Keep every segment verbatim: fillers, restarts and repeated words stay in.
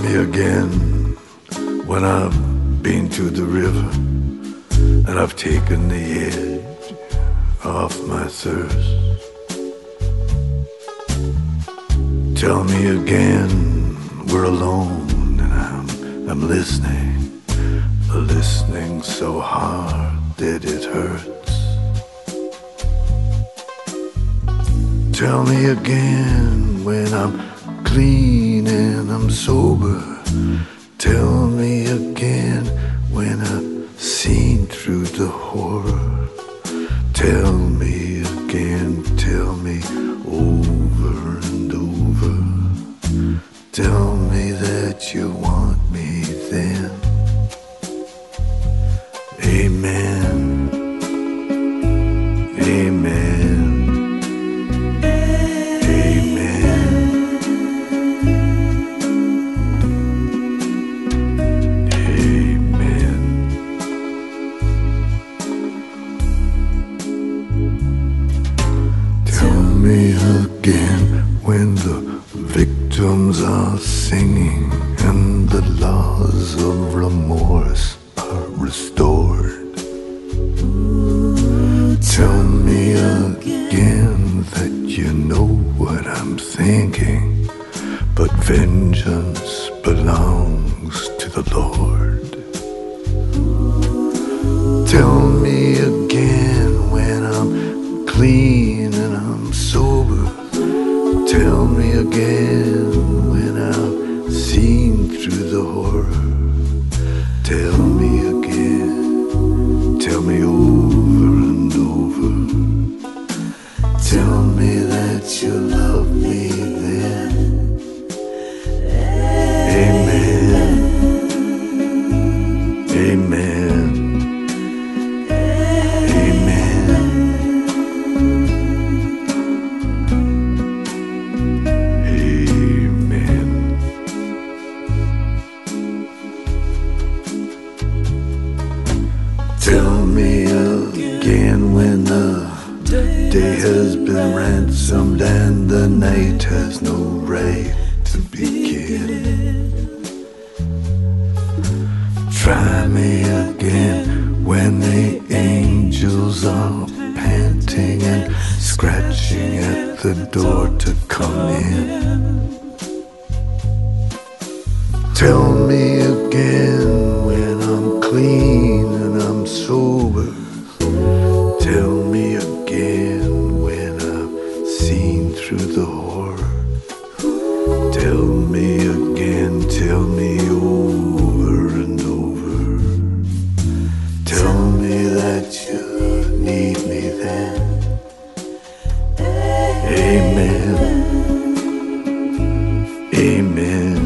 me again when I've been to the river and I've taken the edge off my thirst. Tell me again we're alone and I'm, I'm listening, listening so hard that it hurts. Tell me again when I'm clean and I'm sober. Tell me again when I've seen through the horror. Tell me again, tell me over and over. Tell me that you want me then. Amen. Amen. When the victims are singing and the laws of remorse are restored. Tell me again that you know what I'm thinking, but vengeance belongs to the Lord. Tell me again when I'm clean and I'm sober. Tell me again when I've seen through the horror. Tell me again, tell me over and over. Tell me that you love me then. Amen. Amen. Tell me again when the day has been ransomed and the night has no right to begin. Try me again when the angels are panting and scratching at the door to come in. Tell me again when I'm clean and I'm sober. Tell me again when I've seen through the horror. Tell me again, tell me over and over. Tell me that you need me then. Amen. Amen.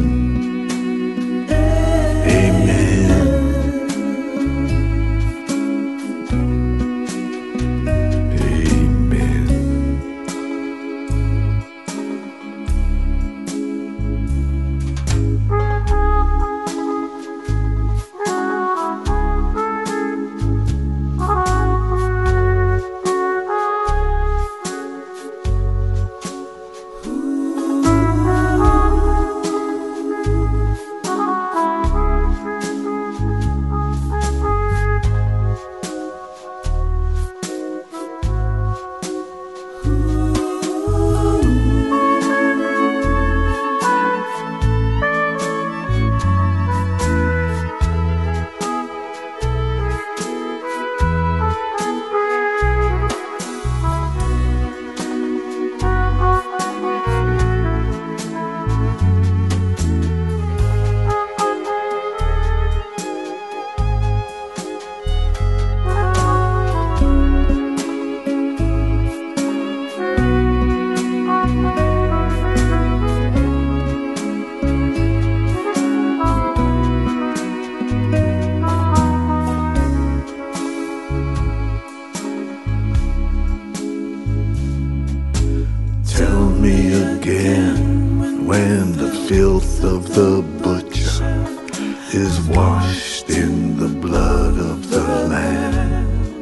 When the filth of the butcher is washed in the blood of the Lamb.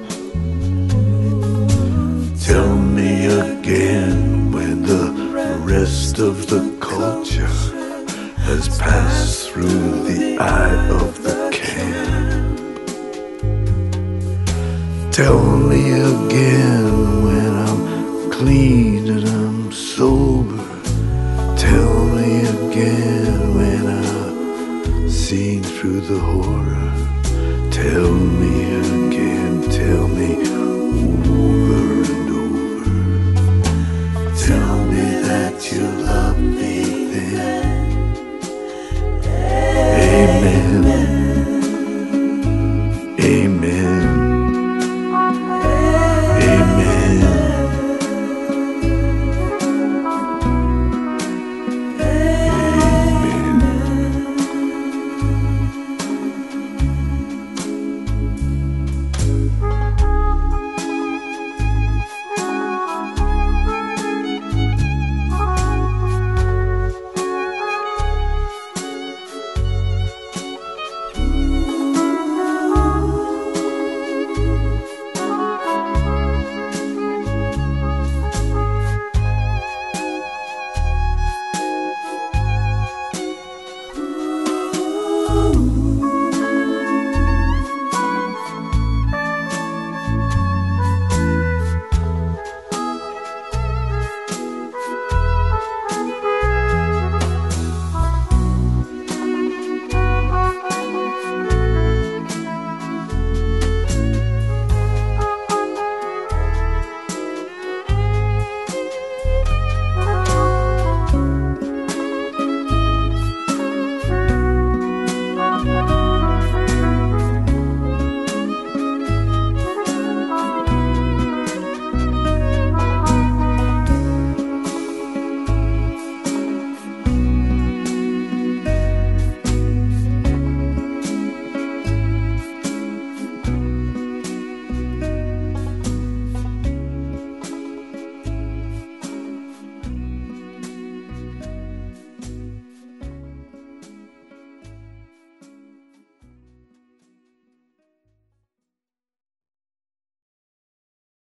Tell me again when the rest of the culture has passed through the eye of the can. Tell me again when I'm clean and I'm sober. Tell me again when I've seen through the horror. Tell me again, tell me over and over. Tell me that you love